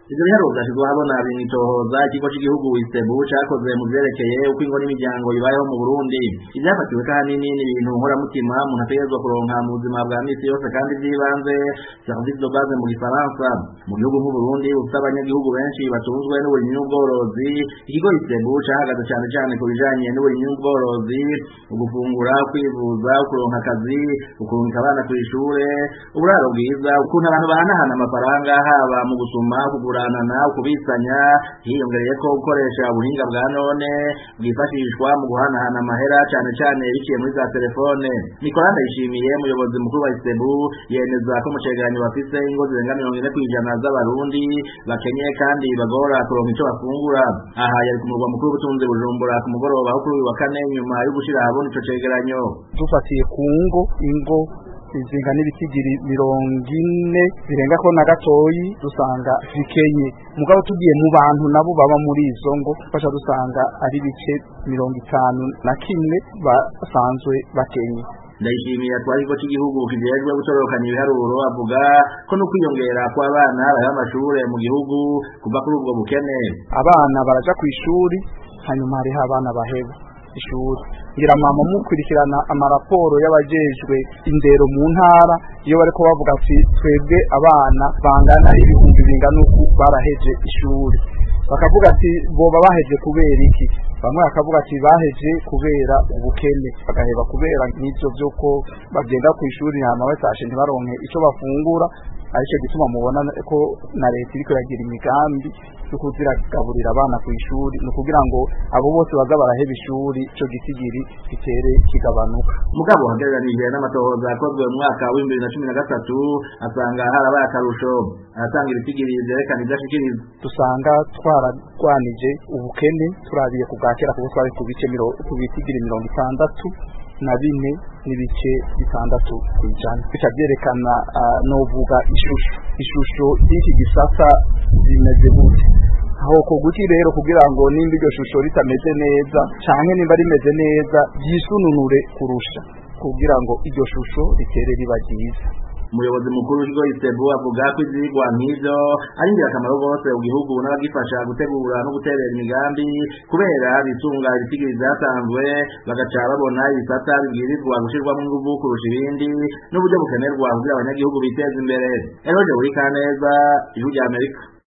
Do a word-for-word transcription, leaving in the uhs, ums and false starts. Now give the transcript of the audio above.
ivyo biharuro vyashizwe ahabona binitohoza ikigo c'igihugu Istebu cakoze mu vyerekeye uko ingo n'imiryango ibayeho mu Burundi. Ivyafatiwe kanini ni ibintu nkoramutima umuntu ategerezwa kuronka mu buzima bwa misi yose kandi vy'ibanze, service de base mu gifaransa. Mu gihugu nk'u Burundi ufite abanyagihugu benshi batunzwe n'uburimyi n'ubworozi, ikigo Istebu cahagaze cane cane ku bijanye n'uburimyi n'ubworozi, ugufungura, kwivuza, kuronka akazi, ukurungika abana kw'ishure, uburaro bwiza, ukuntu abantu bahanahana amafaranga haba mu gusuma, kuguranana, kubitsanya, hiyongereyeko gukoresha ubuhinga bwa none bwifashishwa mu guhanahana amahera cane cane biciye muri za telefone. Nicolas Ndayishimiye umuyobozi mukuru wa Istebu yemeza ko mu cegeranyo bafise ingo zirenga mirongo ine kw'ijana z'abarundi bakenyeye kandi bagora kuronka ico bafungura. Aha yari ku murwa mukuru w'ubutunzi Bujumbura ku mugoroba wo kuri uyu wa kane nyuma yo gushira ahabona ico cegeranyo. Dufatiye ku ngo ingo izinga n'ibitigiri mirongo ine birenga ko na gatoyi dusanga zikenye, mugabo tugiye mu bantu nabo baba muri izo ngo fasha dusanga ari bice mirongo itanu na kimwe basanzwe bakenye. Ndayishimiye atwara ikigo cy'igihugu kijejwe gutororokanya ibiharuro avuga ko no kwiyongera kw'abana bari amashure mu gihugu kuva kuri ubwo bukene. Abana baraja ku ishuri hanyuma hariho abana baheba ishuri. Ngira mama mukurikirana amaraporo y'abajejwe indero mu ntara iyo bariko bavuga ati twebwe abana bangana ibihumbi bingana uku baraheje ishuri, bakavuga ati boba baheje kubera iki, bamwe bakavuga ati baheje kubera ubukene, bagaheba kubera n'ivyo vyuko bagenda ku ishuri hama batashe ntibaronke ico bafungura. Arico gituma mubona ko na leta iriko iragira imigambi yo kuziragaburira abana ku ishuri, no kugira ngo abo bose baza baraheba ishuri ico gitigiri gitere kigabanuka. Mugabo hagereranije n'amatohoza akozwe mu mwaka wa bibiri na cumi na gatatu asanga harabaye akarusho, aratanga ibitigiri vyerekana ivyashikiriza. Dusanga twaragwanije ubukene turabiye kugakera kuko twari ku bice ku bitigiri mirongo itandatu na bine n'ibice bitandatu kw'ijana. Bica vyerekana novuga ishusho ishusho y'iki gisata zimeze gute, aho ko guti rero kugira ngo nimba iryo shusho ritameze neza canke nimba rimeze neza yisununure kurusha kugira ngo iryo shusho ritere riba ryiza. Umuyobozi mukuru w'ikigo Istebu avuga ko ivyigwa nk'ivyo ari ingirakamaro rwose mu gihugu n'abagifasha gutegura no guterera imigambi kubera bitunga ibitigiri vyatanzwe bagaca babona ibisata bibwirizwa gushirwamwo inguvu kurusha ibindi n'uburyo bukenerwa kugira abanyagihugu biteza imbere. Eroje Burikaneza, Ijwi ry'Amerika.